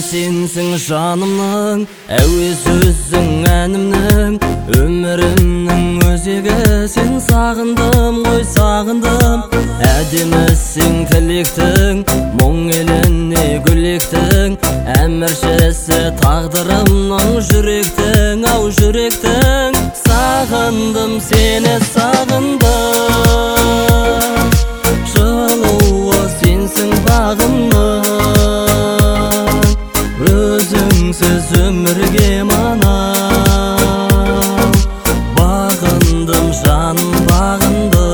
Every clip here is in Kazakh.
сенсің жанымның, әуез өзің әнімнің, өмірімнің өзегі. Сен сағындым ғой сағындым, әдемісің тілектің, мұң еліне гүлектің, әміршісі тағдырымның жүректің, ау жүректің. Сағындым сені сағындым, жылуы сенсің бағымның, өзіңсіз өмірге манам, бағындым жаным бағындым.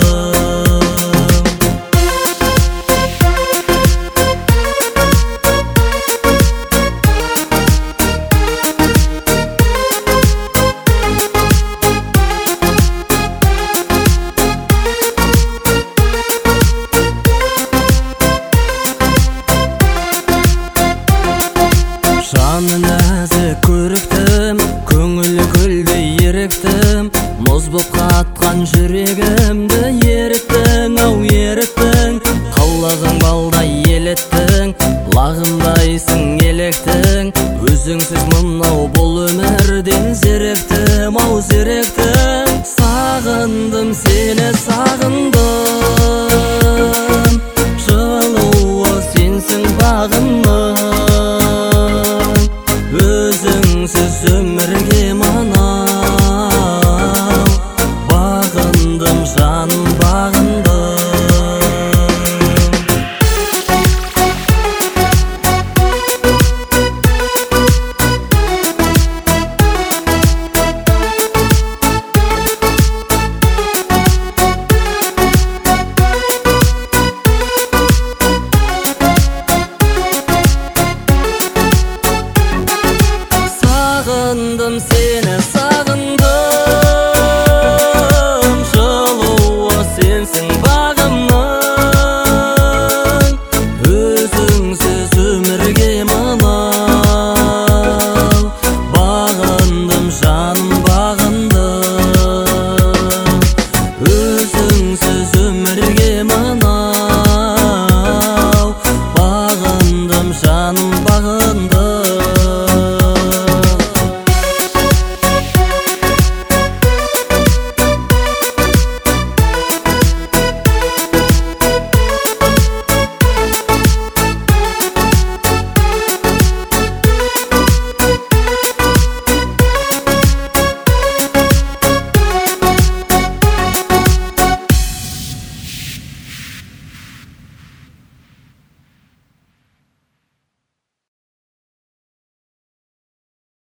Жаны нәзік көріктім, көңілі гүлдей еріктім, мұз боп қатқан жүрегімді еріттің, ау еріттің. Қылығың балдай елеттің, лағымдайсың електің, өзіңсіз мынау бұл өмірден зеректім, ау зеректім. Сағындым сені сағындым, жылуы сенсің бағымның, өзіңсіз өмірге